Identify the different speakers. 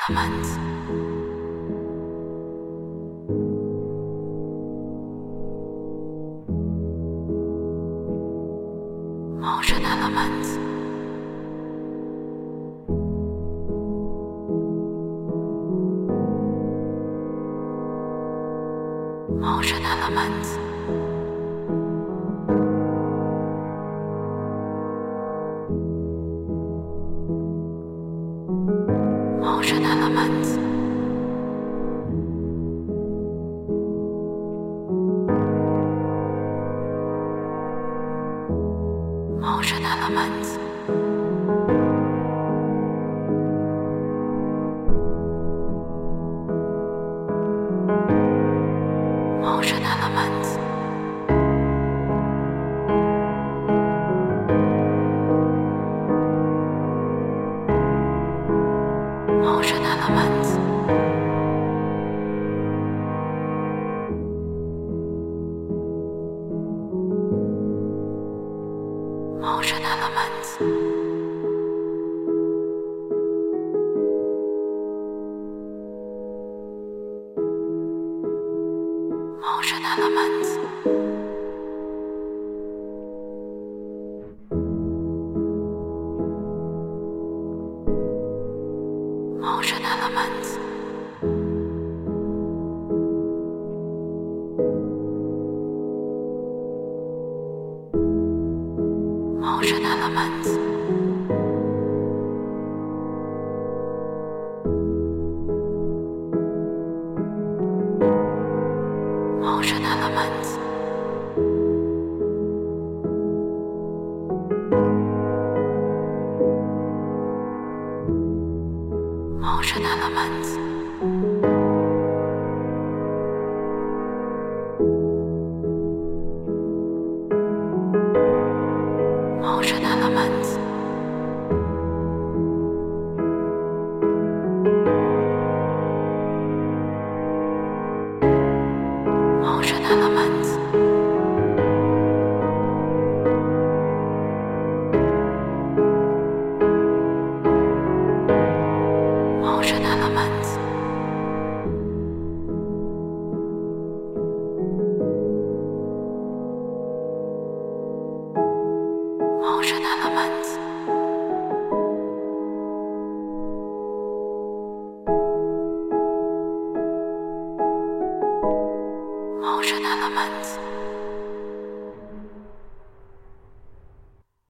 Speaker 1: Elements. Motion elements. Motion elements. Motion elements. Motion elements. Motion elements. Motion elements. Motion elements. Motion elements. Motion elements. Motion elements. Motion elements. Motion elements. Motion elements. Motion elements. Motion elements. Motion elements. Motion elements.